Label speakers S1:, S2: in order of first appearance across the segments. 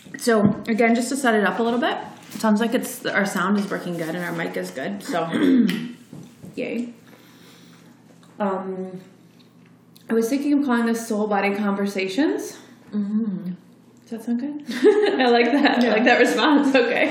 S1: So again, just to set it up a little bit, it sounds like our sound is working good and our mic is good. So, yay. I was thinking of calling this Soul Body Conversations. Mm-hmm. Does that sound good? I like that. Yeah. I like that response. Okay.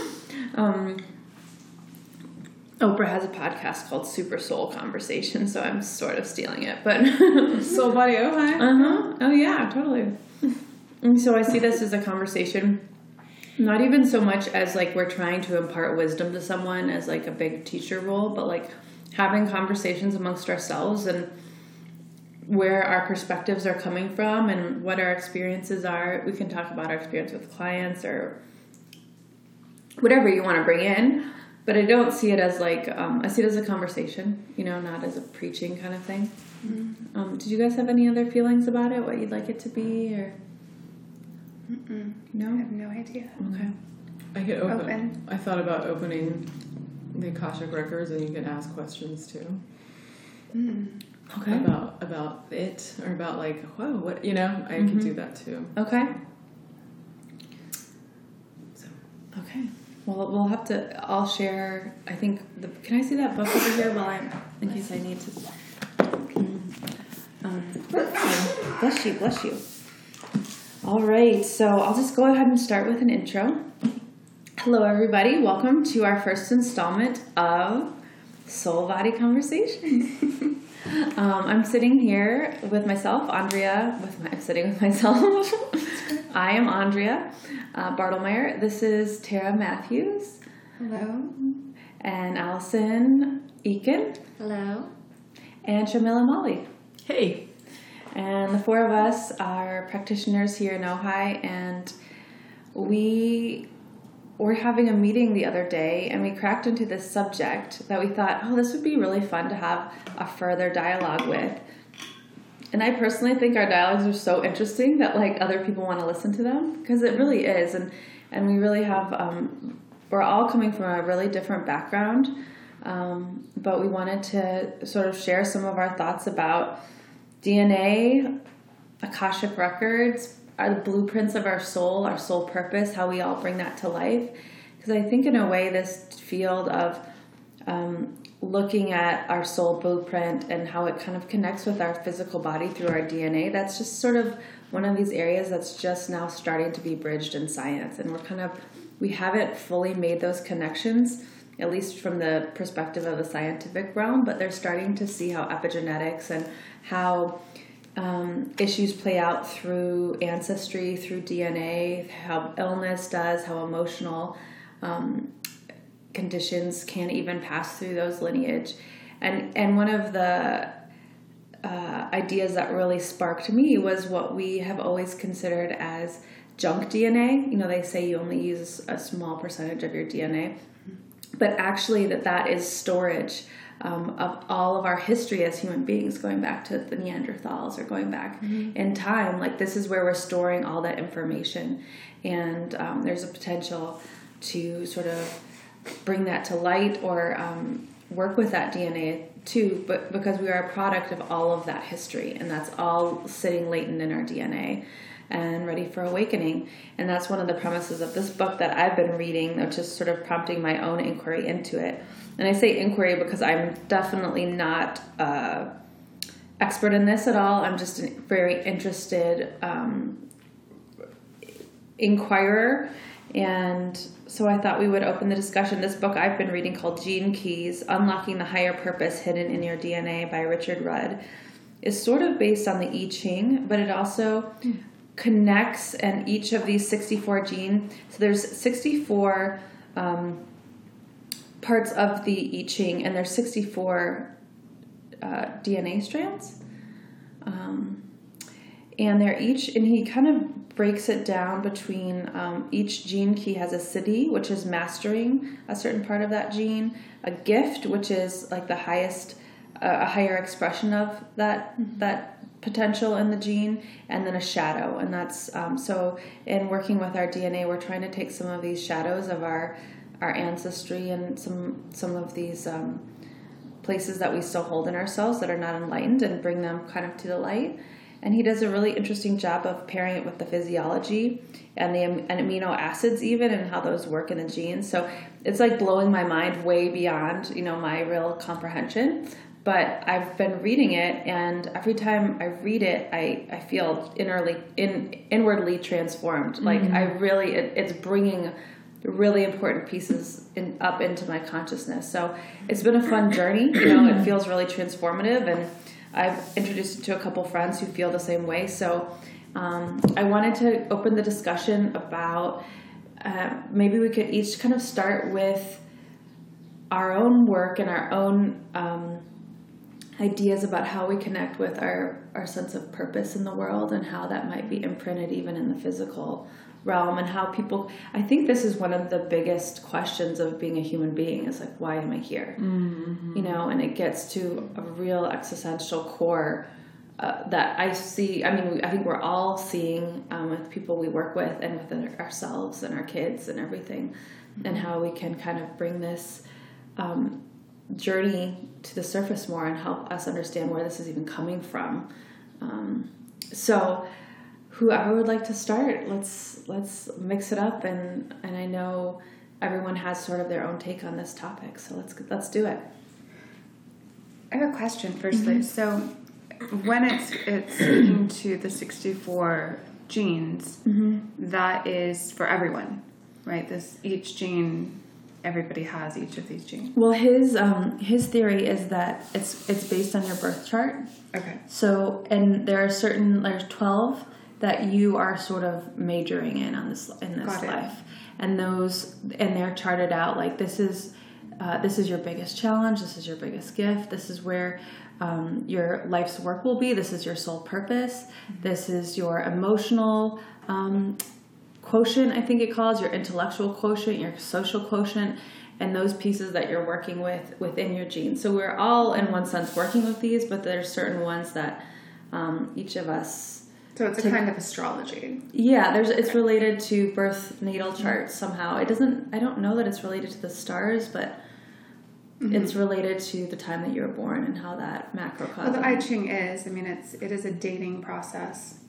S1: Oprah has a podcast called Super Soul Conversation, so I'm sort of stealing it. But
S2: Soul Body, oh hi.
S1: Uh-huh. Oh yeah, totally. And so I see this as a conversation, not even so much as like we're trying to impart wisdom to someone as like a big teacher role, but like having conversations amongst ourselves and where our perspectives are coming from and what our experiences are. We can talk about our experience with clients or whatever you want to bring in, but I don't see it as like, I see it as a conversation, not as a preaching kind of thing. Mm-hmm. Did you guys have any other feelings about it? What you'd like it to be or?
S2: Mm-mm.
S1: No?
S2: I have no idea.
S1: Okay.
S3: I could open. I thought about opening the Akashic Records and you could ask questions too.
S2: Mm.
S1: Okay.
S3: About it or about like, whoa, what, I could do that too.
S1: Okay. So, okay. Well, I'll share, I think, can I see that book over here in case I need to, bless you. All right, so I'll just go ahead and start with an intro. Hello, everybody. Welcome to our first installment of Soul Body Conversations. I'm sitting here with myself, Andrea. I'm sitting with myself. I am Andrea Bartlemeyer. This is Tara Matthews.
S2: Hello.
S1: And Allison Eakin.
S4: Hello.
S1: And Shamila Molly.
S3: Hey.
S1: And the four of us are practitioners here in Ojai, and we were having a meeting the other day, and we cracked into this subject that we thought, this would be really fun to have a further dialogue with. And I personally think our dialogues are so interesting that like other people want to listen to them, because it really is, and we really have, we're all coming from a really different background, but we wanted to sort of share some of our thoughts about DNA, Akashic Records, are the blueprints of our soul purpose, how we all bring that to life. Because I think in a way this field of looking at our soul blueprint and how it kind of connects with our physical body through our DNA, that's just sort of one of these areas that's just now starting to be bridged in science. And we haven't fully made those connections, at least from the perspective of the scientific realm, but they're starting to see how epigenetics and how issues play out through ancestry, through DNA, how illness does, how emotional conditions can even pass through those lineage. And one of the ideas that really sparked me was what we have always considered as junk DNA. They say you only use a small percentage of your DNA, but actually that is storage of all of our history as human beings, going back to the Neanderthals or going back in time. Like, this is where we're storing all that information, and there's a potential to sort of bring that to light or work with that DNA too, but because we are a product of all of that history, and that's all sitting latent in our DNA and ready for awakening. And that's one of the premises of this book that I've been reading, which is sort of prompting my own inquiry into it. And I say inquiry because I'm definitely not expert in this at all. I'm just a very interested inquirer. And so I thought we would open the discussion. This book I've been reading, called Gene Keys, Unlocking the Higher Purpose Hidden in Your DNA by Richard Rudd, is sort of based on the I Ching, but it also connects, and each of these 64 genes, so there's 64 parts of the I Ching, and there's 64 DNA strands. And they're each, and he kind of breaks it down between each gene key has a siddhi, which is mastering a certain part of that gene, a gift, which is like the highest, a higher expression of that potential in the gene, and then a shadow. And that's, so in working with our DNA, we're trying to take some of these shadows of our ancestry and some of these places that we still hold in ourselves that are not enlightened, and bring them kind of to the light. and he does a really interesting job of pairing it with the physiology and the amino acids even, and how those work in the genes. So it's like blowing my mind way beyond, my real comprehension. But I've been reading it, and every time I read it, I feel inwardly transformed. Like it's bringing really important pieces up into my consciousness. So it's been a fun journey. It feels really transformative, and I've introduced it to a couple friends who feel the same way. So I wanted to open the discussion about maybe we could each kind of start with our own work and our own ideas about how we connect with our sense of purpose in the world, and how that might be imprinted even in the physical realm, and how people, I think this is one of the biggest questions of being a human being, is like, why am I here? And it gets to a real existential core that I see. I mean, I think we're all seeing with people we work with, and within ourselves and our kids and everything, and how we can kind of bring this journey to the surface more and help us understand where this is even coming from. So whoever would like to start, let's mix it up, and I know everyone has sort of their own take on this topic, so let's do it.
S2: I have a question firstly. So when it's speaking to the 64 genes, that is for everyone, right? Each gene, everybody has each of these genes.
S1: Well, his theory is that it's based on your birth chart.
S2: Okay.
S1: So, and there's 12 that you are sort of majoring in this life, and they're charted out like this is your biggest challenge, this is your biggest gift, this is where your life's work will be, this is your sole purpose, this is your emotional quotient, I think it calls, your intellectual quotient, your social quotient, and those pieces that you're working with within your genes. So we're all in one sense working with these, but there's certain ones that each of us.
S2: So it's a kind of astrology.
S1: Yeah, it's related to birth natal charts somehow. I don't know that it's related to the stars, but it's related to the time that you were born and how that macrocosm.
S2: Well, the I Ching is, it is a dating process.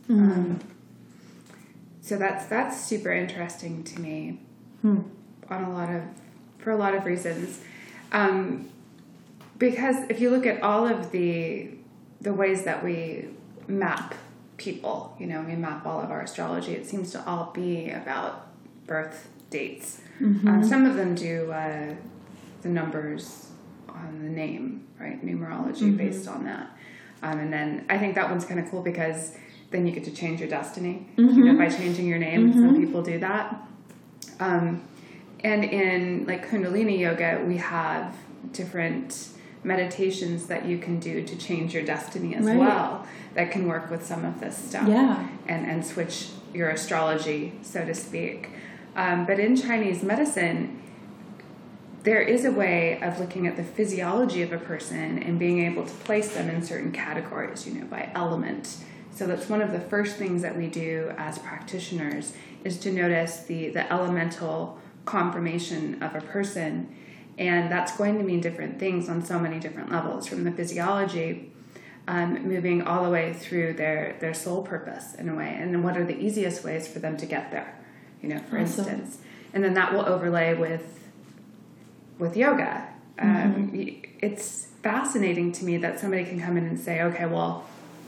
S2: So that's super interesting to me for a lot of reasons. Because if you look at all of the ways that we map people, we map all of our astrology, it seems to all be about birth dates. Some of them do the numbers on the name, right? Numerology based on that. And then I think that one's kind of cool because then you get to change your destiny, by changing your name. Some people do that. And in like Kundalini yoga, we have different meditations that you can do to change your destiny as well, that can work with some of this stuff and switch your astrology, so to speak. But in Chinese medicine, there is a way of looking at the physiology of a person and being able to place them in certain categories, by element. So that's one of the first things that we do as practitioners, is to notice the elemental conformation of a person. And that's going to mean different things on so many different levels, from the physiology, moving all the way through their soul purpose in a way. And then what are the easiest ways for them to get there, for instance. And then that will overlay with yoga. It's fascinating to me that somebody can come in and say, okay, well,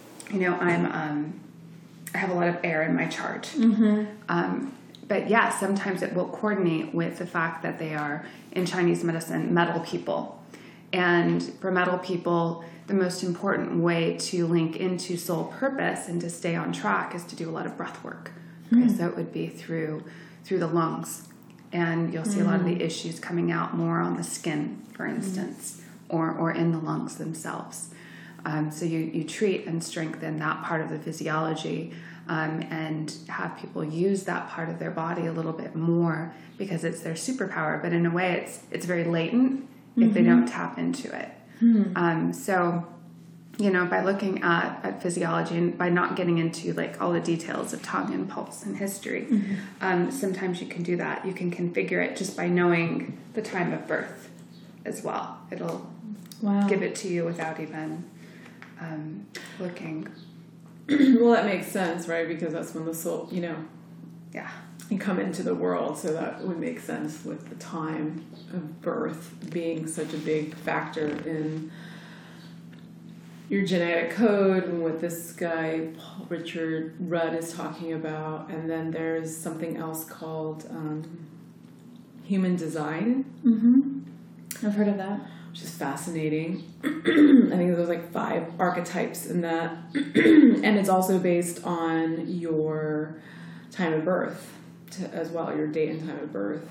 S2: I have a lot of air in my chart. But yeah, sometimes it will coordinate with the fact that they are, in Chinese medicine, metal people. And for metal people, the most important way to link into soul purpose and to stay on track is to do a lot of breath work. Okay, so it would be through the lungs. And you'll see a lot of the issues coming out more on the skin, for instance, or in the lungs themselves. So you treat and strengthen that part of the physiology, and have people use that part of their body a little bit more because it's their superpower. But in a way, it's very latent if they don't tap into it. So, by looking at physiology and by not getting into like all the details of tongue and pulse and history, sometimes you can do that. You can configure it just by knowing the time of birth as well. It'll give it to you without even looking.
S3: Well, that makes sense, right? Because that's when the soul, you come into the world. So that would make sense with the time of birth being such a big factor in your genetic code and what this guy, Paul Richard Rudd, is talking about. And then there's something else called human design.
S1: Mm-hmm. I've heard of that.
S3: Which is fascinating. I think there's like 5 archetypes in that. And it's also based on your time of birth as well, your date and time of birth.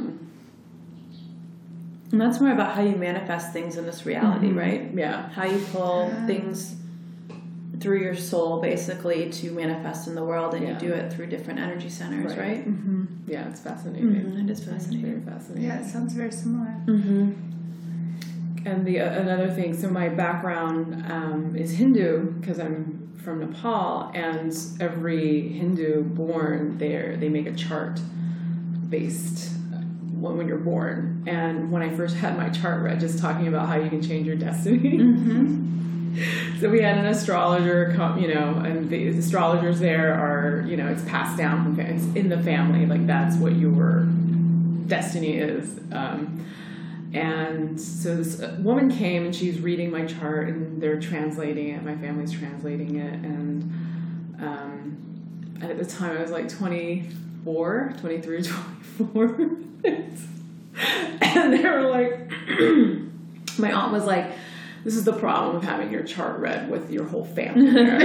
S1: And that's more about how you manifest things in this reality, right?
S3: Yeah.
S1: How you pull things through your soul, basically, to manifest in the world, and you do it through different energy centers, right?
S3: Mm-hmm. Yeah, it's fascinating.
S1: It is fascinating.
S3: It's very fascinating.
S2: Yeah, it sounds very similar.
S1: Mm-hmm.
S3: And another thing, so my background is Hindu because I'm from Nepal, and every Hindu born there, they make a chart based when you're born. And when I first had my chart read, just talking about how you can change your destiny. Mm-hmm. So we had an astrologer come, and the astrologers there are, it's passed down from it's in the family, like that's what your destiny is. And so this woman came and she's reading my chart and they're translating it. My family's translating it. And at the time I was like 23 or 24. And they were like, my aunt was like, this is the problem of having your chart read with your whole family there.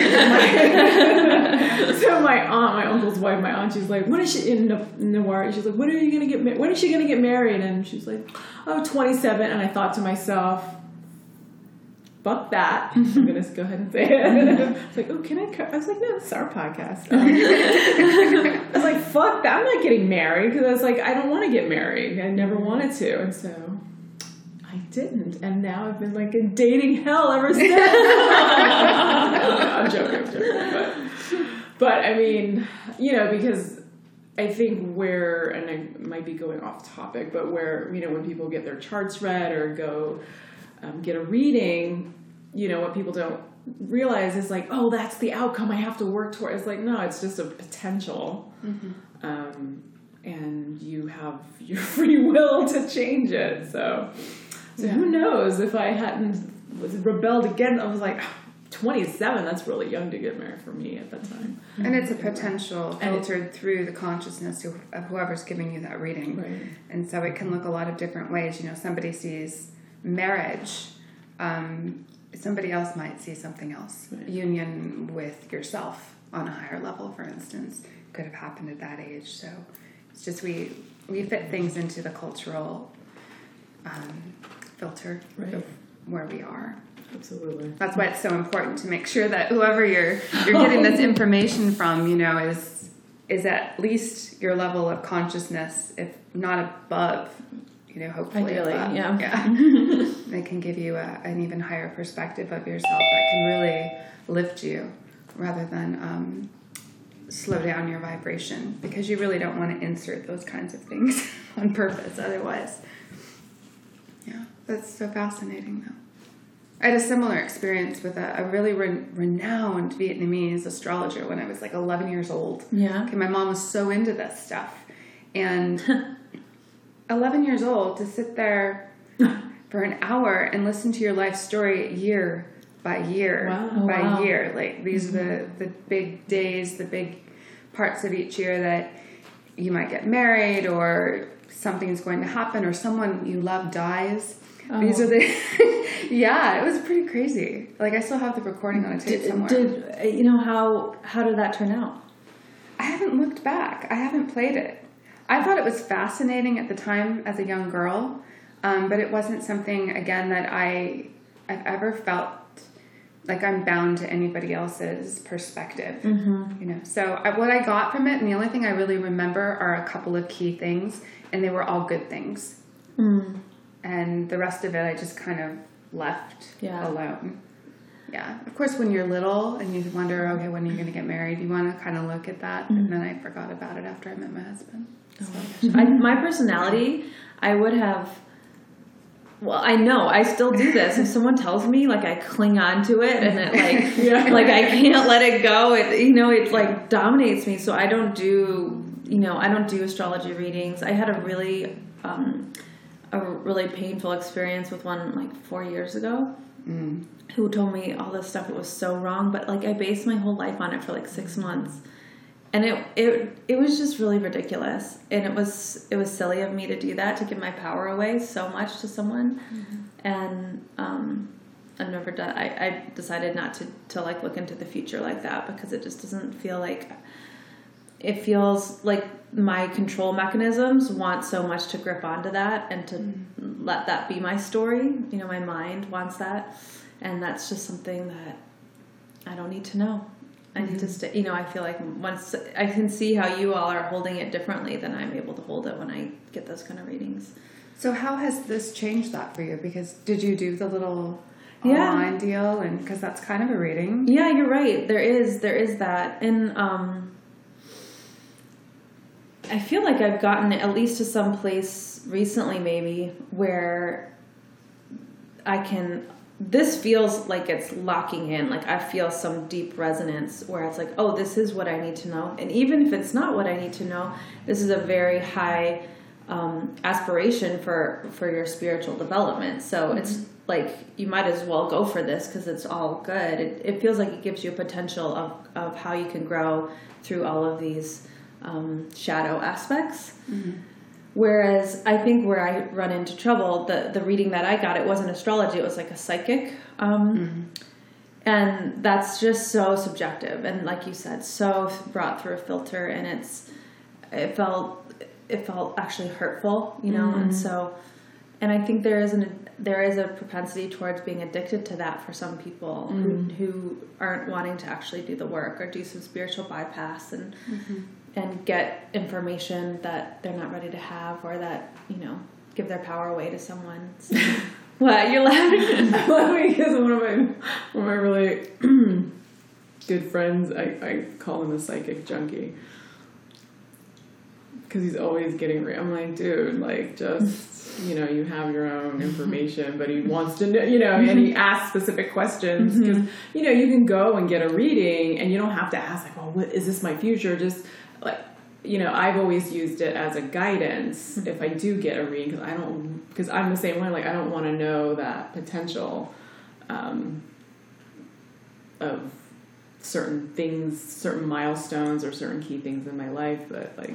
S3: So my uncle's wife, my aunt, she's like, when is she in Nawar? She's like, when is she going to get married? And she's like, 27. And I thought to myself, fuck that. I'm going to go ahead and say it. I was like, oh, can I? I was like, no, this is our podcast. I was like, fuck that. I'm not getting married because I was like, I don't want to get married. I never wanted to. And so I didn't. And now I've been like in dating hell ever since. I'm joking. But I mean, because I think and I might be going off topic, but where, when people get their charts read or go get a reading, what people don't realize is like, oh, that's the outcome I have to work toward. It's like, no, it's just a potential. Mm-hmm. And you have your free will to change it. So who knows if I was rebelled again. I was like, 27, that's really young to get married for me at that time.
S2: And it's a potential filtered through the consciousness of whoever's giving you that reading.
S3: Right.
S2: And so it can look a lot of different ways. Somebody sees marriage, somebody else might see something else. Right. Union with yourself on a higher level, for instance, could have happened at that age. So it's just we fit things into the cultural filter of where we are.
S3: Absolutely.
S2: That's why it's so important to make sure that whoever you're getting this information from, is at least your level of consciousness, if not above, hopefully
S1: ideally,
S2: above.
S1: Yeah.
S2: They can give you an even higher perspective of yourself that can really lift you rather than slow down your vibration, because you really don't want to insert those kinds of things on purpose otherwise. Yeah, that's so fascinating though. I had a similar experience with a really renowned Vietnamese astrologer when I was like 11 years old.
S1: Yeah.
S2: Okay, my mom was so into this stuff. And 11 years old, to sit there for an hour and listen to your life story year by year by year. Like these are the big days, the big parts of each year that you might get married or something's going to happen or someone you love dies. Oh. These are the... Yeah, it was pretty crazy. Like, I still have the recording on a tape somewhere.
S1: How did that turn out?
S2: I haven't looked back. I haven't played it. I thought it was fascinating at the time as a young girl, but it wasn't something, again, that I've ever felt like I'm bound to anybody else's perspective. Mm-hmm. So what I got from it, and the only thing I really remember are a couple of key things, and they were all good things. Mm. And the rest of it, I just kind of left alone. Yeah. Of course, when you're little and you wonder, okay, when are you going to get married? You want to kind of look at that. Mm-hmm. And then I forgot about it after I met my husband.
S1: My personality, I would have well, I know I still do this. If someone tells me, like, I cling on to it, and it like, like I can't let it go. It like dominates me. So I don't do astrology readings. I had a really painful experience with one like 4 years ago. Who told me all this stuff. It was so wrong, but like I based my whole life on it for like 6 months. And it was just really ridiculous, and it was silly of me to do that, to give my power away so much to someone. And I've never done. I decided not to like look into the future like that, because it just doesn't feel like. It feels like my control mechanisms want so much to grip onto that and to let that be my story. My mind wants that, and that's just something that I don't need to know. I need to stay, I feel like once I can see how you all are holding it differently, then I'm able to hold it when I get those kind of readings.
S2: So how has this changed that for you? Because did you do the little online deal? And because that's kind of a reading.
S1: Yeah, you're right. There is that. And I feel like I've gotten at least to some place recently maybe where this feels like it's locking in. Like I feel some deep resonance where it's like, oh, this is what I need to know. And even if it's not what I need to know, this is a very high aspiration for your spiritual development. So it's like, you might as well go for this because it's all good. It feels like it gives you a potential of how you can grow through all of these shadow aspects. Whereas I think where I run into trouble, the reading that I got, it wasn't astrology, it was like a psychic. And that's just so subjective. And like you said, so brought through a filter, and it felt actually hurtful, and I think there is a propensity towards being addicted to that for some people who aren't wanting to actually do the work or do some spiritual bypass and get information that they're not ready to have, or that, give their power away to someone. So, what? You're laughing?
S3: I'm laughing because one of my really good friends, I call him a psychic junkie. Because he's always getting I'm like, dude, like, just, you have your own information, but he wants to know, and he asks specific questions. Because, you can go and get a reading, and you don't have to ask, like, well, what is this my future? Just, like, I've always used it as a guidance if I do get a reading, because I'm the same way. Like, I don't want to know that potential of certain things, certain milestones, or certain key things in my life. But like,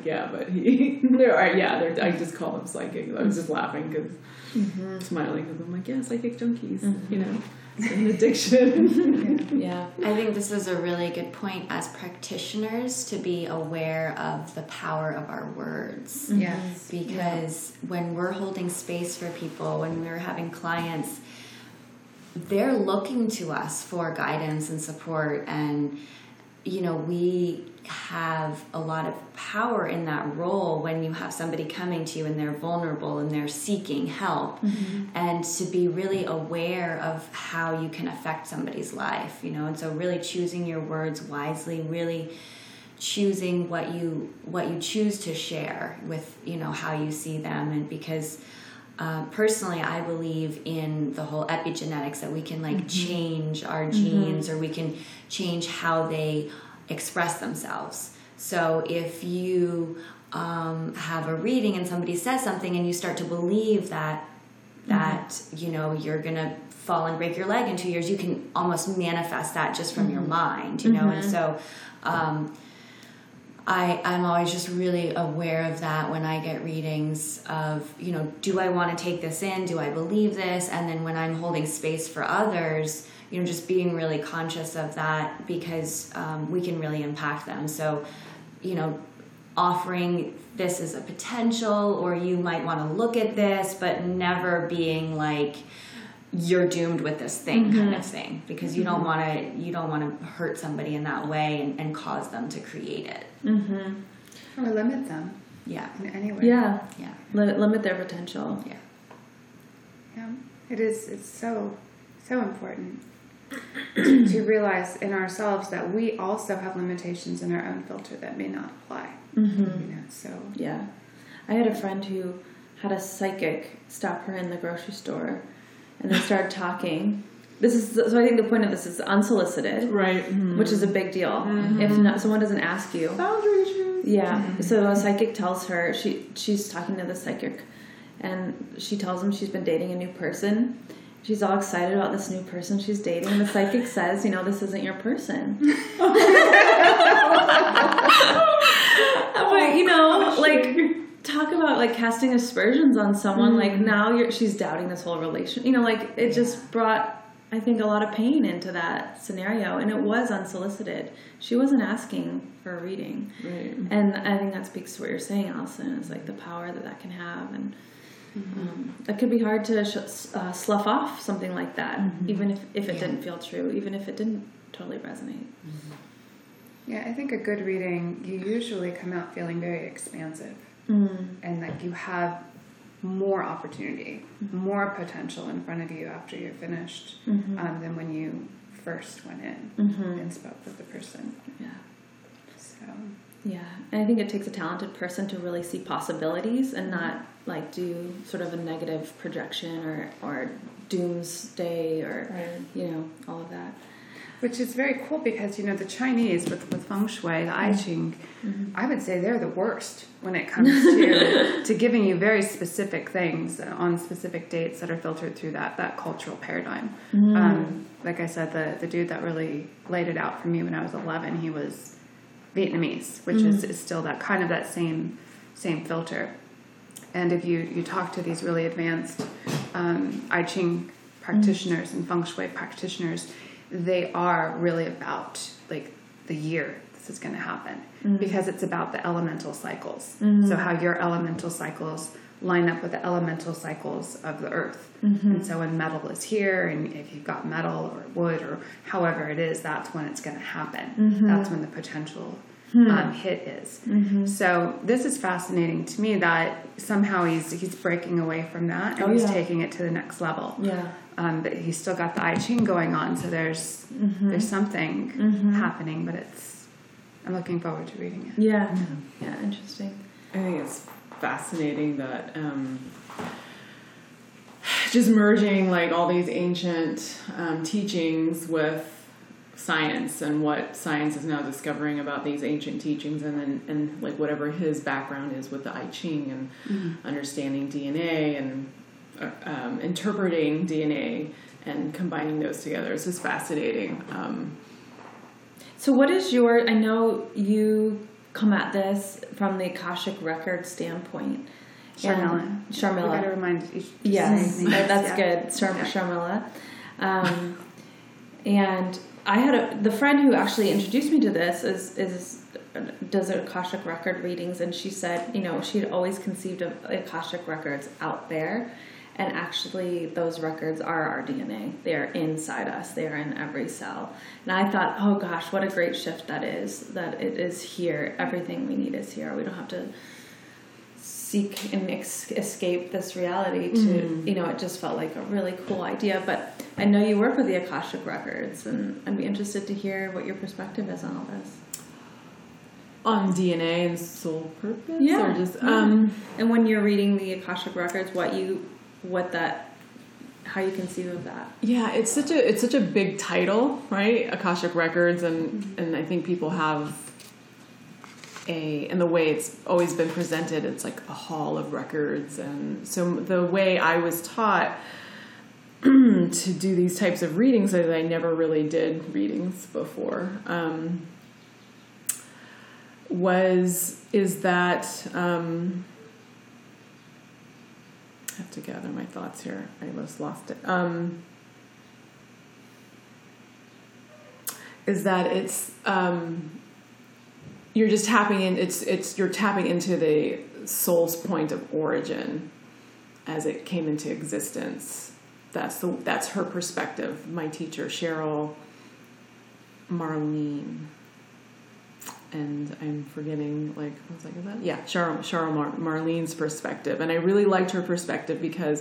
S3: I just call them psychic. I was just laughing because smiling because I'm like, psychic junkies, it's an addiction.
S4: I think this is a really good point as practitioners to be aware of the power of our words.
S2: Yes.
S4: Because when we're holding space for people, when we're having clients, they're looking to us for guidance and support, and we have a lot of power in that role when you have somebody coming to you and they're vulnerable and they're seeking help, and to be really aware of how you can affect somebody's life, and so really choosing your words wisely, really choosing what you choose to share with how you see them. And because personally, I believe in the whole epigenetics, that we can change our genes, or we can change how they express themselves. So if you have a reading and somebody says something and you start to believe that you're gonna fall and break your leg in 2 years, you can almost manifest that just from your mind, and so I'm always just really aware of that when I get readings of, do I want to take this in? Do I believe this? And then when I'm holding space for others, just being really conscious of that, because we can really impact them. So, offering this as a potential, or you might want to look at this, but never being like, you're doomed with this thing kind of thing, because you don't want to hurt somebody in that way and cause them to create it.
S2: Or limit them.
S4: Yeah.
S2: In any way.
S1: Yeah. Limit their potential.
S2: Yeah. It's so important to realize in ourselves that we also have limitations in our own filter that may not apply. So.
S1: Yeah. I had a friend who had a psychic stop her in the grocery store, and they started talking. So I think the point of this is unsolicited,
S3: Right. Mm-hmm.
S1: which is a big deal. Mm-hmm. If not, someone doesn't ask you.
S3: Boundary issues.
S1: Yeah. Mm-hmm. So a psychic tells her, she's talking to the psychic, and she tells him she's been dating a new person. She's all excited about this new person she's dating. And the psychic says, this isn't your person. But, talk about, casting aspersions on someone. Now she's doubting this whole relation. It just brought, I think, a lot of pain into that scenario. And it was unsolicited. She wasn't asking for a reading.
S3: Right.
S1: And I think that speaks to what you're saying, Allison, is the power that can have. And it could be hard to slough off something like that, even if it didn't feel true, even if it didn't totally resonate.
S2: Yeah, I think a good reading, you usually come out feeling very expansive, and that you have more opportunity, more potential in front of you after you're finished than when you first went in and spoke with the person.
S1: Yeah.
S2: So.
S1: Yeah, and I think it takes a talented person to really see possibilities and not do sort of a negative projection or doomsday or all of that.
S2: Which is very cool because the Chinese with feng shui, the I Ching, I would say they're the worst when it comes to giving you very specific things on specific dates that are filtered through that cultural paradigm. Like I said, the dude that really laid it out for me when I was 11, he was Vietnamese, which is still that kind of that same filter. And if you talk to these really advanced I Ching practitioners and feng shui practitioners, they are really about the year this is going to happen, because it's about the elemental cycles. So how your elemental cycles line up with the elemental cycles of the earth. And so when metal is here, and if you've got metal or wood or however it is, that's when it's going to happen. That's when the potential hit is. So this is fascinating to me that somehow he's breaking away from that, and he's taking it to the next level.
S1: Yeah.
S2: But he's still got the I Ching going on, so there's something happening, but I'm looking forward to reading it.
S1: Yeah. Yeah, interesting.
S3: I think it's fascinating that just merging all these ancient teachings with science and what science is now discovering about these ancient teachings, and whatever his background is with the I Ching and understanding DNA and interpreting DNA and combining those together. It's just fascinating.
S1: So what is I know you come at this from the Akashic Record standpoint.
S2: Sharmila. We got to remind each.
S1: Yes, that's good. Sharmila. And I had the friend who actually introduced me to this does Akashic Record readings, and she said, she'd always conceived of Akashic Records out there, and actually those records are our DNA. They are inside us. They are in every cell. And I thought, oh gosh, what a great shift that it is here. Everything we need is here. We don't have to seek and escape this reality to, it just felt like a really cool idea. But I know you work with the Akashic Records, and I'd be interested to hear what your perspective is on all this.
S3: On DNA and soul purpose?
S1: Yeah.
S3: Or just,
S1: and when you're reading the Akashic Records, how you conceive of that.
S3: Yeah, it's such a big title, right? Akashic Records, and I think people have and the way it's always been presented, it's like a hall of records. And so the way I was taught to do these types of readings, is I never really did readings before, is that I have to gather my thoughts here. I just lost it. Is that it's you're just tapping in. You're tapping into the soul's point of origin as it came into existence. That's her perspective. My teacher Cheryl Marlene. And I'm forgetting, is that? Yeah, Cheryl Marlene's perspective. And I really liked her perspective because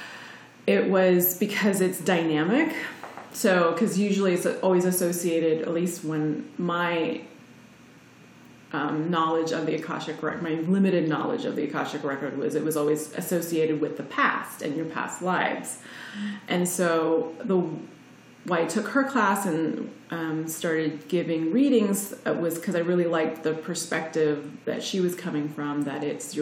S3: it's dynamic. So, because usually it's always associated, at least when my knowledge of the Akashic Record, my limited knowledge of the Akashic Record was it was always associated with the past and your past lives. And so why I took her class and started giving readings was because I really liked the perspective that she was coming from, that it's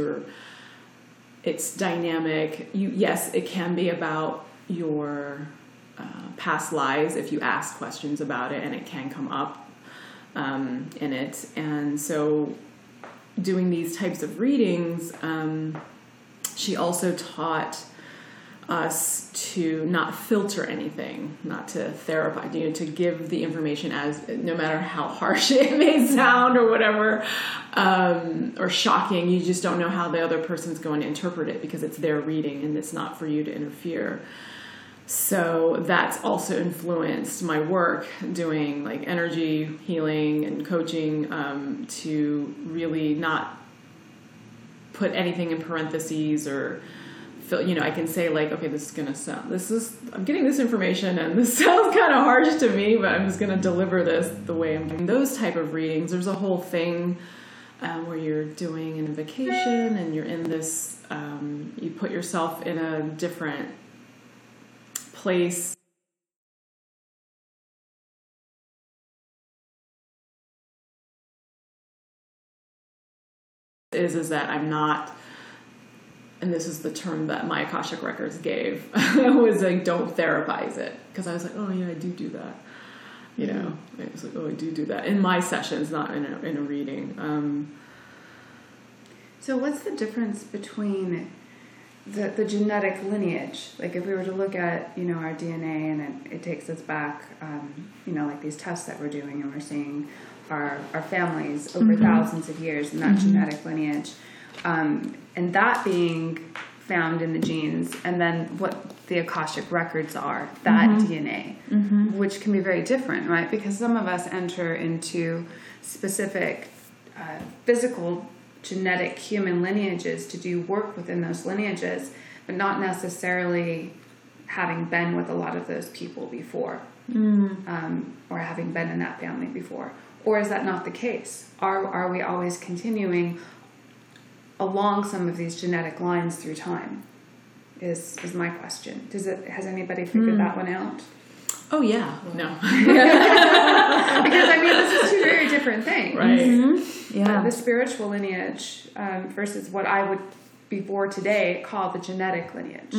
S3: dynamic. Yes, it can be about your past lives if you ask questions about it, and it can come up in it. And so doing these types of readings, she also taught us to not filter anything, not to therapize, to give the information as, no matter how harsh it may sound or whatever, or shocking, you just don't know how the other person's going to interpret it because it's their reading and it's not for you to interfere. So that's also influenced my work doing like energy healing and coaching, to really not put anything in parentheses or I can say like, okay, I'm getting this information and this sounds kind of harsh to me, but I'm just going to deliver this the way I'm doing. Those type of readings, there's a whole thing where you're doing an invocation and you're in this, you put yourself in a different place. Is that I'm not, and this is the term that my Akashic Records gave, was like, don't therapize it. Because I was like, oh yeah, I do that. I was like, oh, I do that. In my sessions, not in a reading.
S2: So what's the difference between the genetic lineage? Like if we were to look at, our DNA and it takes us back, like these tests that we're doing and we're seeing our families over thousands of years in that genetic lineage. And that being found in the genes, and then what the Akashic Records are, that DNA, which can be very different, right? Because some of us enter into specific physical, genetic human lineages to do work within those lineages, but not necessarily having been with a lot of those people before, or having been in that family before. Or is that not the case? Are we always continuing along some of these genetic lines through time? Is my question. Has anybody figured that one out?
S3: Oh yeah, no.
S2: Because this is two very different things,
S3: right?
S2: Mm-hmm. Yeah, the spiritual lineage versus what I would before today call the genetic lineage.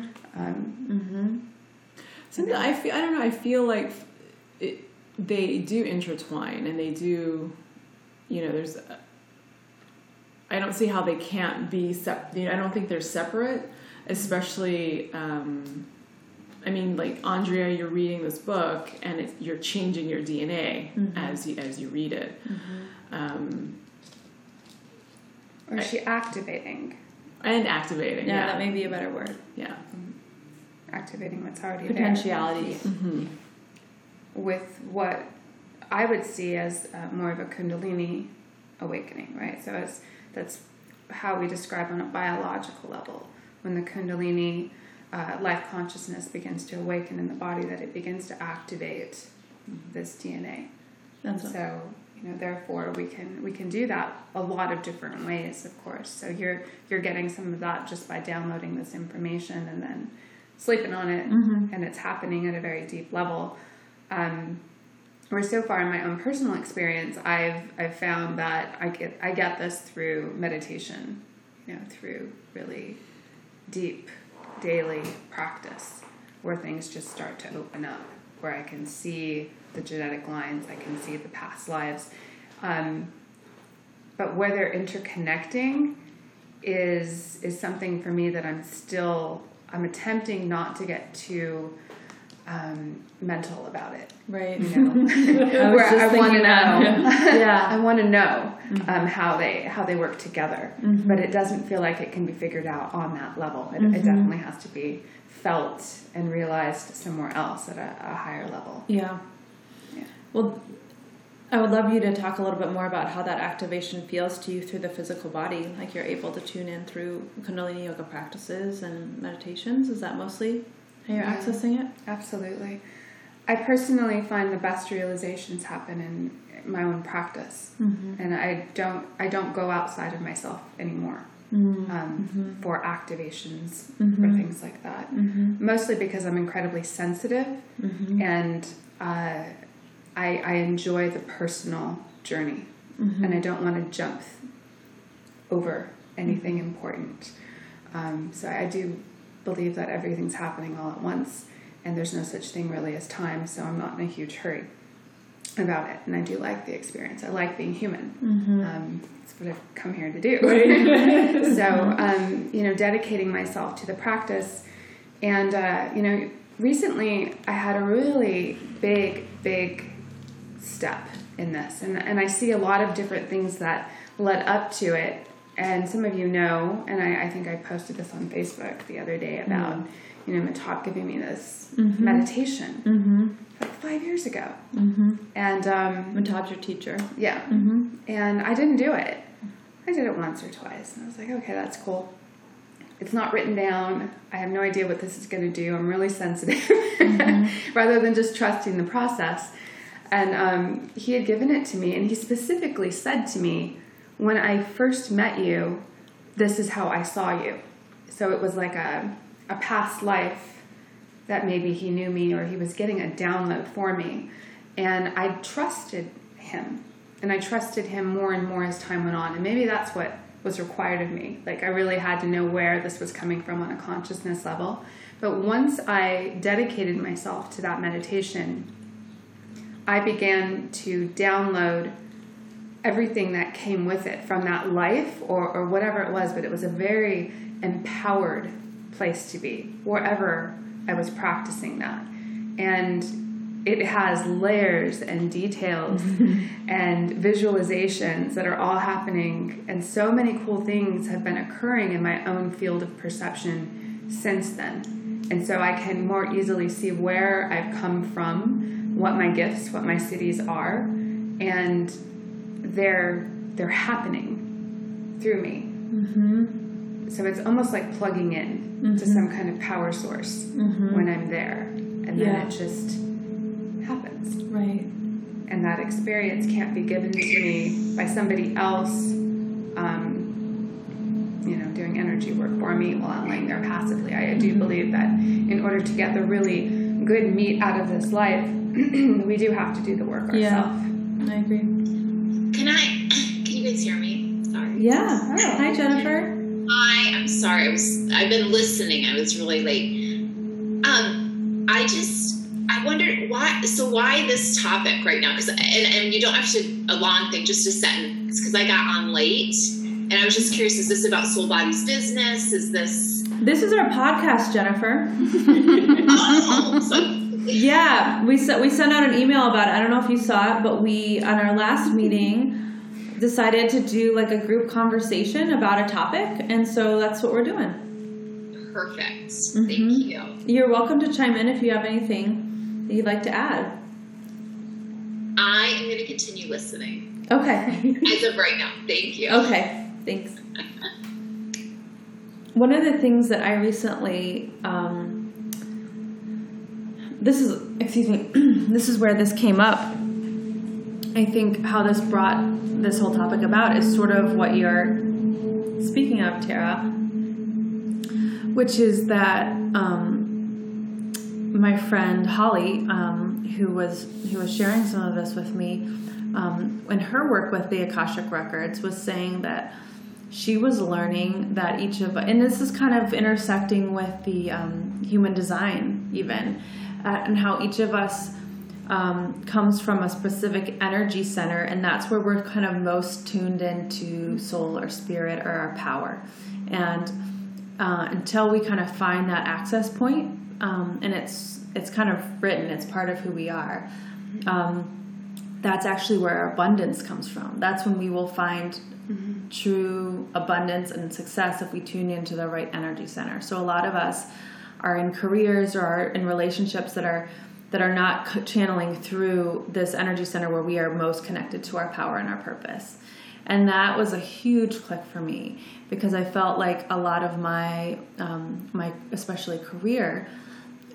S3: So I feel like they do intertwine, and they do. There's. I don't see how they can't be I don't think they're separate, especially, like Andrea, you're reading this book and you're changing your DNA as you read it.
S2: Or is she activating?
S3: And activating, yeah.
S1: That may be a better word.
S3: Yeah.
S2: Activating what's already
S1: potentiality.
S2: there. With what I would see as more of a Kundalini awakening, right? So that's how we describe on a biological level. When the Kundalini life consciousness begins to awaken in the body, that it begins to activate this DNA. So, therefore we can do that a lot of different ways, of course. So you're getting some of that just by downloading this information and then sleeping on it, and it's happening at a very deep level. Where so far in my own personal experience, I've found that I get this through meditation, through really deep daily practice, where things just start to open up, where I can see the genetic lines, I can see the past lives, but where they're interconnecting is something for me that I'm attempting not to get too mental about it,
S1: right?
S2: Where I want to know.
S1: Yeah,
S2: I want to know how they work together, but it doesn't feel like it can be figured out on that level. It definitely has to be felt and realized somewhere else at a higher level.
S1: Yeah. Well, I would love you to talk a little bit more about how that activation feels to you through the physical body. Like you're able to tune in through Kundalini yoga practices and meditations. Is that mostly how you're accessing it?
S2: Absolutely. I personally find the best realizations happen in my own practice, and I don't go outside of myself anymore for activations or things like that. Mostly because I'm incredibly sensitive, and I enjoy the personal journey, and I don't want to jump over anything important. So I do believe that everything's happening all at once, and there's no such thing really as time, so I'm not in a huge hurry about it. And I do like the experience. I like being human. That's what I've come here to do. Right. So, dedicating myself to the practice. And, recently I had a really big step in this. And I see a lot of different things that led up to it. And some of you know, and I think I posted this on Facebook the other day about, Matop giving me this meditation like 5 years ago. And
S1: Matop's your teacher.
S2: Yeah. And I didn't do it. I did it once or twice. And I was like, okay, that's cool. It's not written down. I have no idea what this is going to do. I'm really sensitive. Rather than just trusting the process. And he had given it to me, and he specifically said to me, when I first met you, this is how I saw you. So it was like a past life that maybe he knew me, or he was getting a download for me. And I trusted him. And I trusted him more and more as time went on. And maybe that's what was required of me. Like, I really had to know where this was coming from on a consciousness level. But once I dedicated myself to that meditation, I began to download everything that came with it from that life or whatever it was, but it was a very empowered place to be, wherever I was practicing that. And it has layers and details and visualizations that are all happening, and so many cool things have been occurring in my own field of perception since then. And so I can more easily see where I've come from, what my gifts, what my cities are, and they're happening through me. So it's almost like plugging in to some kind of power source when I'm there, and then it just happens.
S1: Right.
S2: And that experience can't be given to me by somebody else, doing energy work for me while I'm laying there passively. I do believe that in order to get the really good meat out of this life, we do have to do the work ourselves.
S1: Yeah, I agree.
S5: Can you guys hear me? Sorry.
S1: Yeah. Oh. Hi, Jennifer.
S5: Hi, I'm sorry. I've been listening. I was really late. I wondered why this topic right now? Because and you don't have to a long thing, just a sentence. Because I got on late, and I was just curious: is this about Soul Body's business? Is this?
S1: This is our podcast, Jennifer. Yeah, we sent out an email about it. I don't know if you saw it, but we on our last meeting decided to do like a group conversation about a topic, and so that's what we're doing.
S5: Perfect. Thank you.
S1: You're welcome to chime in if you have anything that you'd like to add.
S5: I am going to continue listening.
S1: Okay.
S5: As of right now. Thank you.
S1: Okay. Thanks. One of the things that I recently, this is where this came up. I think how this brought this whole topic about is sort of what you're speaking of, Tara, which is that my friend Holly, who was sharing some of this with me, in her work with the Akashic Records, was saying that she was learning that each of, and this is kind of intersecting with the human design even, and how each of us comes from a specific energy center, and that's where we're kind of most tuned into soul or spirit or our power. And until we kind of find that access point, and it's kind of written, it's part of who we are, that's actually where our abundance comes from. That's when we will find true abundance and success if we tune into the right energy center. So a lot of us are in careers or are in relationships that are not channeling through this energy center where we are most connected to our power and our purpose. And that was a huge click for me, because I felt like a lot of my especially career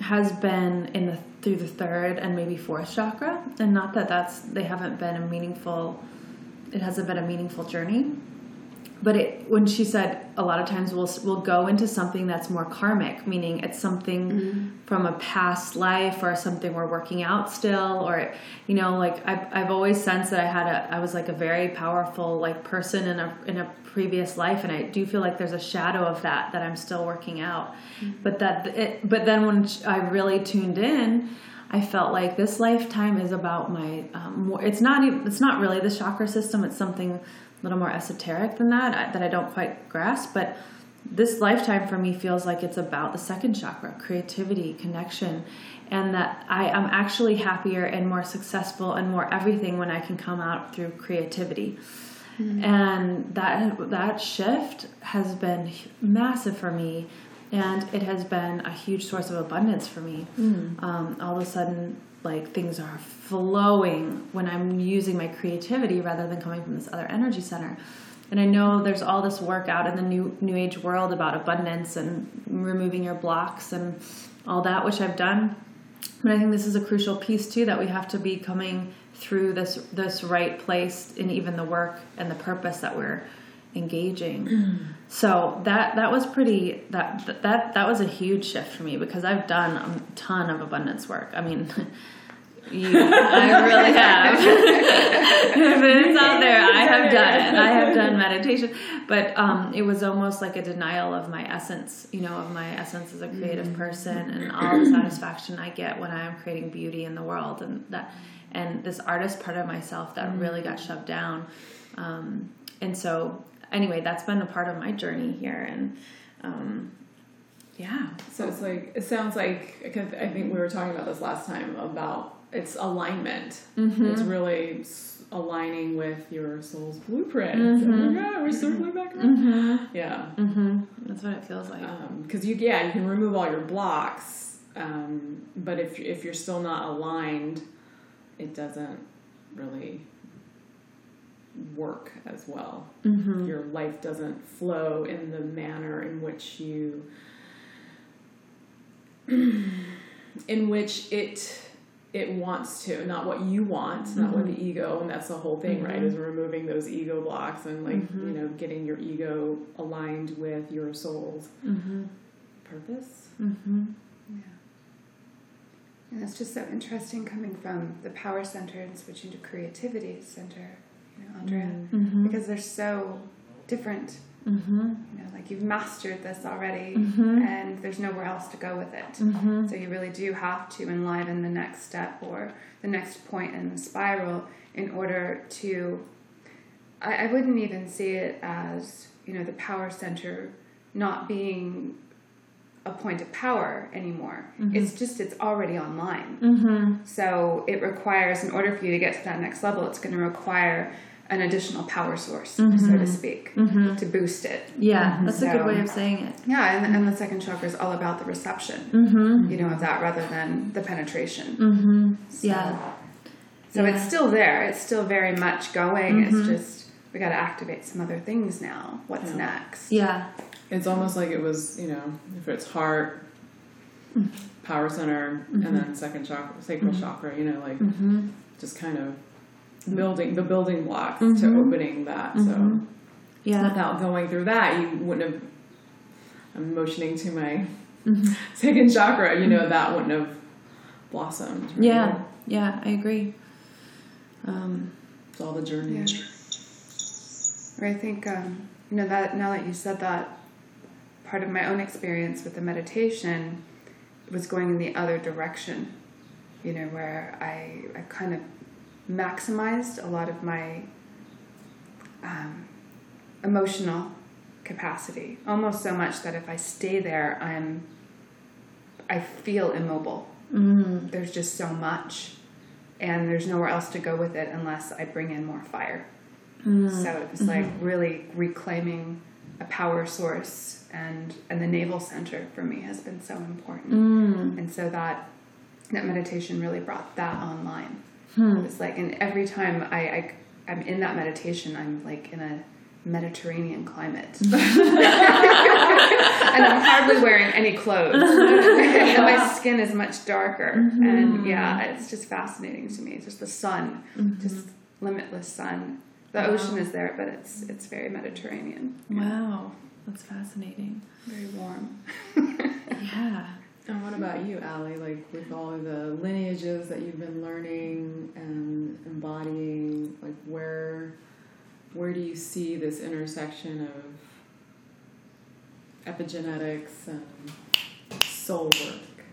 S1: has been through the third and maybe fourth chakra, and not that it hasn't been a meaningful journey. But when she said a lot of times we'll go into something that's more karmic, meaning it's something from a past life or something we're working out still, or like I've always sensed that I was like a very powerful like person in a previous life, and I do feel like there's a shadow of that I'm still working out. But then when I really tuned in, I felt like this lifetime is about my it's not really the chakra system. It's something a little more esoteric than that I don't quite grasp, but this lifetime for me feels like it's about the second chakra, creativity, connection, and that I am actually happier and more successful and more everything when I can come out through creativity. And that shift has been massive for me, and it has been a huge source of abundance for me. All of a sudden, like, things are flowing when I'm using my creativity rather than coming from this other energy center. And I know there's all this work out in the new age world about abundance and removing your blocks and all that, which I've done. But I think this is a crucial piece too, that we have to be coming through this right place in even the work and the purpose that we're engaging. So that was that was a huge shift for me, because I've done a ton of abundance work. I mean, I really have. If it's out there, I have done it. I have done meditation, but it was almost like a denial of my essence, of my essence as a creative person, and all the satisfaction I get when I am creating beauty in the world, and this artist part of myself that really got shoved down. And so anyway, that's been a part of my journey here. And, yeah.
S3: So it's like, it sounds like, I think we were talking about this last time about it's alignment. It's really aligning with your soul's blueprint. Oh my God, we're circling back around. Yeah.
S1: That's what it feels like.
S3: Because you can remove all your blocks. But if you're still not aligned, it doesn't really work as well. Your life doesn't flow in the manner in which it wants to, not what you want, not what the ego, and that's the whole thing, right? Is removing those ego blocks and getting your ego aligned with your soul's purpose.
S2: And it's just so interesting coming from the power center and switching to creativity center, Andrea, because they're so different. Like you've mastered this already, and there's nowhere else to go with it. So you really do have to enliven the next step or the next point in the spiral in order to, I wouldn't even see it as, the power center not being a point of power anymore. It's already online. So it requires, in order for you to get to that next level, it's going to require an additional power source, so to speak, to boost it.
S1: Yeah, that's a good way of saying it.
S2: Yeah, and the second chakra is all about the reception, of that rather than the penetration. So it's still there. It's still very much going. It's just, we got to activate some other things now. What's next?
S1: Yeah.
S3: It's almost like it was, if it's heart, power center, and then second chakra, sacral chakra, just kind of building the building blocks to opening that. So without going through that, you wouldn't have, I'm motioning to my second chakra, that wouldn't have blossomed. Right?
S1: Yeah, I agree.
S3: It's all the journey.
S2: Or I think, that now that you said that, part of my own experience with the meditation was going in the other direction, where I kind of maximized a lot of my emotional capacity, almost so much that if I stay there, I feel immobile. There's just so much, and there's nowhere else to go with it unless I bring in more fire. So it was like really reclaiming a power source, and the navel center for me has been so important. And so that meditation really brought that online. It's like, and every time I'm in that meditation, I'm like in a Mediterranean climate. and I'm hardly wearing any clothes. And my skin is much darker. And it's just fascinating to me. It's just the sun, just limitless sun. The ocean is there, but it's very Mediterranean.
S1: Wow, that's fascinating.
S2: Very warm.
S1: Yeah.
S3: And what about you, Allie? Like with all of the lineages that you've been learning and embodying, like where do you see this intersection of epigenetics and soul work?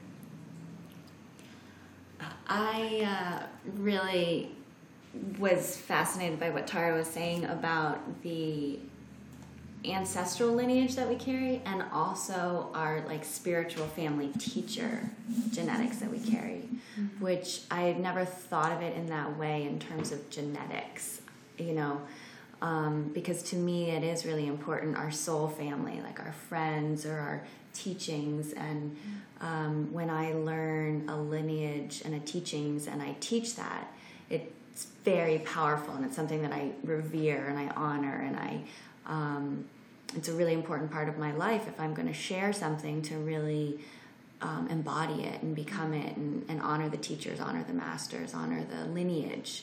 S4: I really was fascinated by what Tara was saying about the ancestral lineage that we carry, and also our like spiritual family teacher genetics that we carry, which I had never thought of it in that way in terms of genetics, because to me it is really important, our soul family, like our friends or our teachings. And when I learn a lineage and a teachings and I teach that, it's very powerful, and it's something that I revere and I honor, and it's a really important part of my life if I'm going to share something, to really embody it and become it, and honor the teachers, honor the masters, honor the lineage.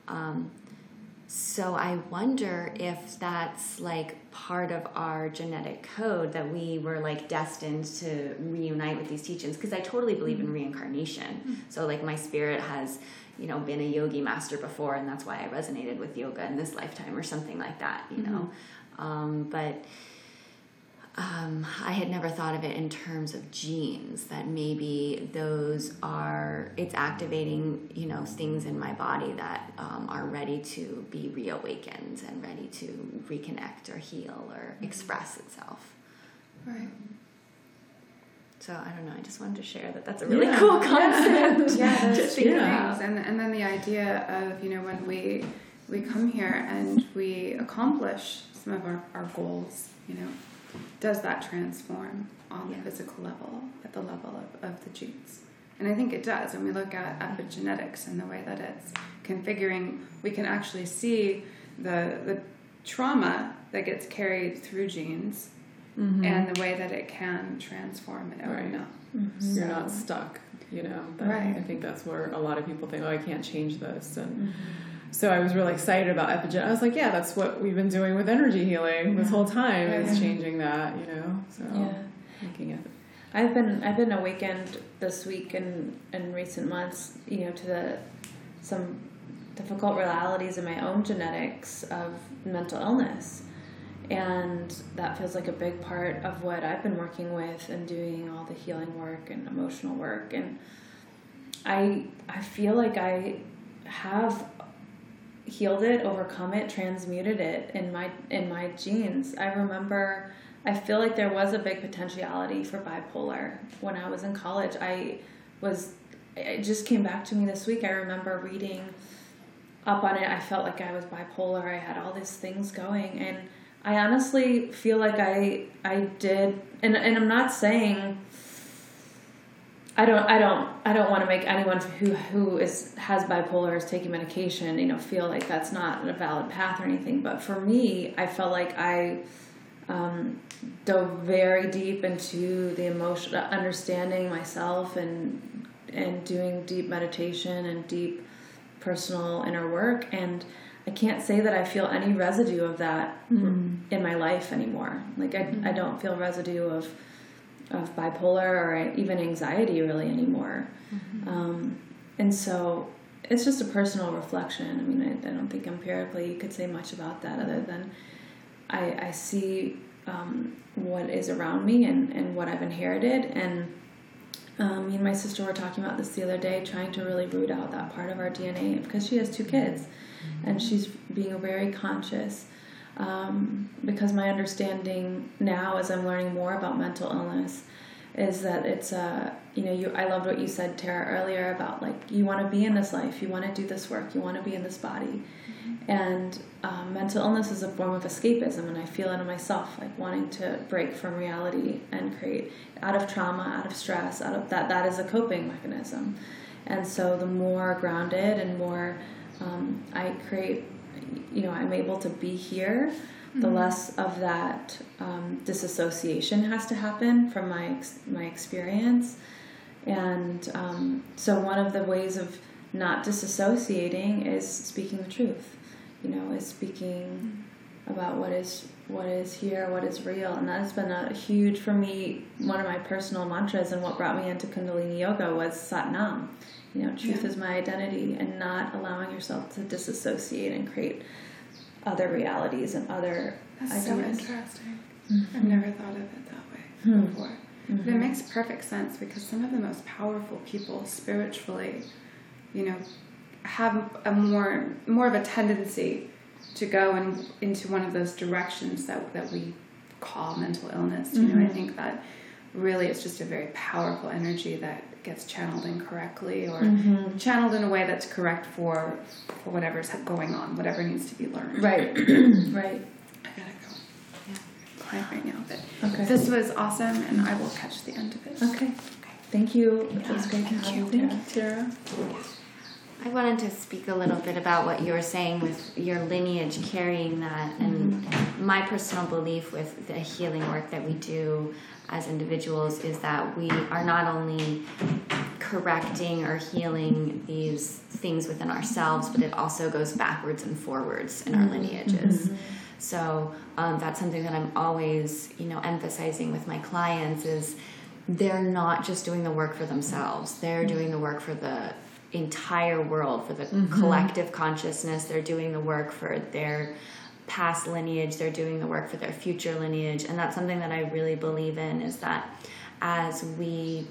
S4: So I wonder if that's like part of our genetic code, that we were like destined to reunite with these teachings, because I totally believe in reincarnation. So like my spirit has been a yogi master before, and that's why I resonated with yoga in this lifetime or something like that, but I had never thought of it in terms of genes, that maybe it's activating, things in my body that are ready to be reawakened and ready to reconnect or heal or express itself.
S2: Right.
S4: So I don't know, I just wanted to share that that's a really cool concept.
S2: Yeah, those things. And then the idea of, when we come here and we accomplish some of our goals, does that transform on the physical level, at the level of the genes? And I think it does. When we look at epigenetics and the way that it's configuring, we can actually see the trauma that gets carried through genes, and the way that it can transform it open up.
S3: You're not stuck,
S2: Right.
S3: I think that's where a lot of people think, I can't change this. And so I was really excited about epigenetics. I was like, that's what we've been doing with energy healing this whole time, is changing that, so looking at it.
S1: I've been awakened this week and in recent months, to some difficult realities in my own genetics of mental illness. And that feels like a big part of what I've been working with and doing all the healing work and emotional work. And I feel like I have healed it, overcome it, transmuted it in my genes. I feel like there was a big potentiality for bipolar when I was in college. It just came back to me this week. I remember reading up on it. I felt like I was bipolar. I had all these things going, and I honestly feel like I did, and I'm not saying I don't want to make anyone who has bipolar, is taking medication, feel like that's not a valid path or anything. But for me, I felt like I dove very deep into the emotion, understanding myself, and doing deep meditation and deep personal inner work. And I can't say that I feel any residue of that in my life anymore. Like I don't feel residue of bipolar or even anxiety really anymore. And so it's just a personal reflection. I mean, I don't think empirically you could say much about that, other than I see what is around me and what I've inherited. And me and my sister were talking about this the other day, trying to really root out that part of our DNA, because she has 2 kids, and she's being very conscious. Because my understanding now, as I'm learning more about mental illness, is that it's I loved what you said, Tara, earlier about like, you want to be in this life, you want to do this work, you want to be in this body. And mental illness is a form of escapism, and I feel it in myself, like wanting to break from reality and create out of trauma, out of stress, out of that is a coping mechanism. And so the more grounded and more I create, I'm able to be here, the less of that disassociation has to happen from my experience. And so one of the ways of not disassociating is speaking the truth, is speaking about what is here, what is real. And that has been a huge, for me, one of my personal mantras, and what brought me into Kundalini Yoga was Satnam. Truth is my identity, and not allowing yourself to disassociate and create other realities and other ideas.
S2: So interesting. I've never thought of it that way before. But it makes perfect sense, because some of the most powerful people spiritually, have a more of a tendency to go into one of those directions that we call mental illness. I think that really it's just a very powerful energy that gets channeled incorrectly, or channeled in a way that's correct for whatever's going on, whatever needs to be learned.
S1: Right. Right.
S2: I gotta go. Quiet right now, but this was awesome, and I will catch the end of it.
S1: Okay. Thank you. It was great to have you.
S3: Thank you, Tara.
S4: I wanted to speak a little bit about what you were saying with your lineage carrying that, and my personal belief with the healing work that we do as individuals is that we are not only correcting or healing these things within ourselves, but it also goes backwards and forwards in our lineages. So that's something that I'm always, emphasizing with my clients is they're not just doing the work for themselves. They're doing the work for the entire world, for the collective consciousness. They're doing the work for their past lineage. They're doing the work for their future lineage. And that's something that I really believe in, is that as we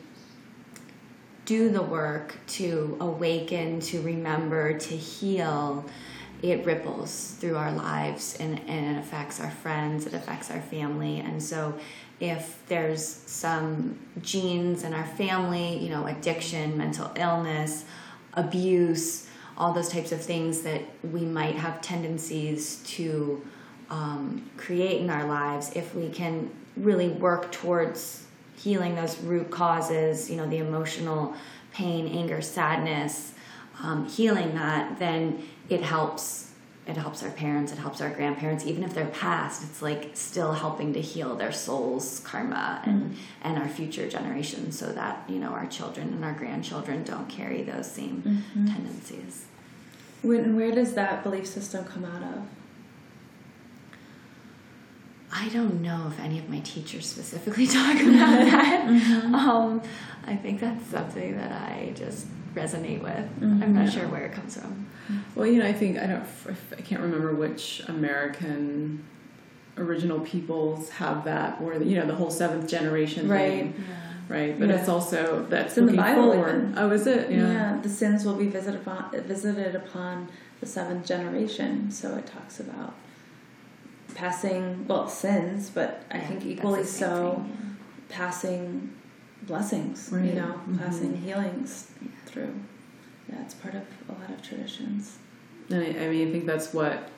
S4: do the work to awaken, to remember, to heal, it ripples through our lives, and it affects our friends, it affects our family. And so if there's some genes in our family, addiction, mental illness, abuse, all those types of things that we might have tendencies to create in our lives, if we can really work towards healing those root causes, the emotional pain, anger, sadness, healing that, then it helps our parents, it helps our grandparents, even if they're past, it's like still helping to heal their soul's karma and our future generations, so that, our children and our grandchildren don't carry those same tendencies.
S1: Where does that belief system come out of?
S4: I don't know if any of my teachers specifically talk about that. I think that's something that I just resonate with. I'm not sure where it comes from.
S3: Well, I think I can't remember which American original peoples have that, where the whole seventh generation thing, right? But it's also that's
S1: in the Bible.
S3: Forward. Oh, is it?
S1: Yeah, the sins will be visited upon the seventh generation. So it talks about passing sins, but I think equally so passing blessings.
S3: Right.
S1: Passing healings through. Yeah, it's part of a lot of traditions.
S3: And I think that's what,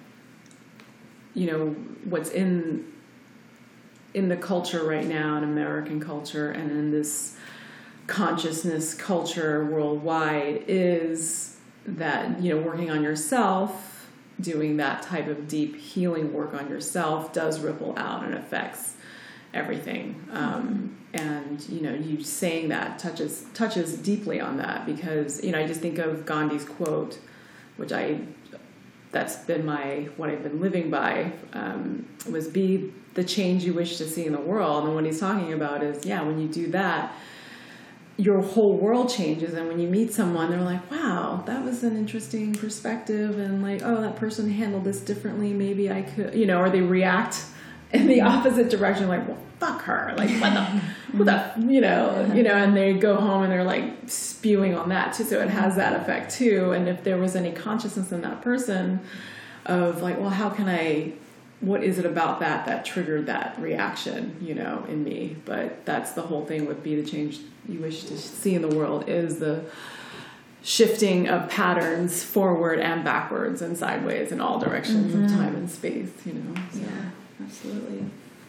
S3: what's in the culture right now, in American culture, and in this consciousness culture worldwide, is that, working on yourself, doing that type of deep healing work on yourself does ripple out and affects everything. And you saying that touches deeply on that, because I just think of Gandhi's quote, which that's been what I've been living by, was be the change you wish to see in the world. And what he's talking about is, when you do that, your whole world changes. And when you meet someone, they're like, wow, that was an interesting perspective, and like, oh, that person handled this differently, maybe I could, or they react in the opposite direction, like, well, fuck her, like, who the, and they go home and they're like spewing on that too. So it has that effect too. And if there was any consciousness in that person of like, well, what is it about that triggered that reaction, in me? But that's the whole thing with be the change you wish to see in the world, is the shifting of patterns forward and backwards and sideways in all directions of time and space, So.
S1: Yeah, absolutely.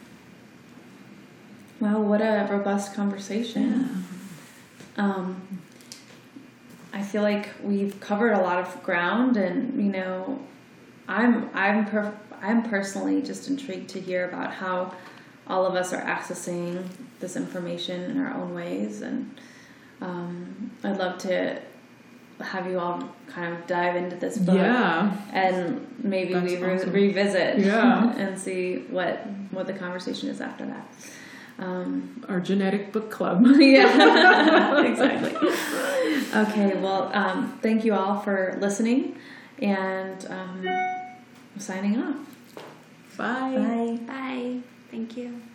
S1: Well, what a robust conversation. Yeah. I feel like we've covered a lot of ground, and I'm personally just intrigued to hear about how all of us are accessing this information in our own ways, and I'd love to have you all kind of dive into this book, and maybe
S3: That's
S1: we
S3: awesome.
S1: revisit,
S3: Yeah.
S1: and see what the conversation is after that.
S3: Our genetic book club.
S1: Yeah, exactly. Okay, well, thank you all for listening, and I'm signing off.
S3: Bye.
S1: Bye.
S4: Bye. Thank you.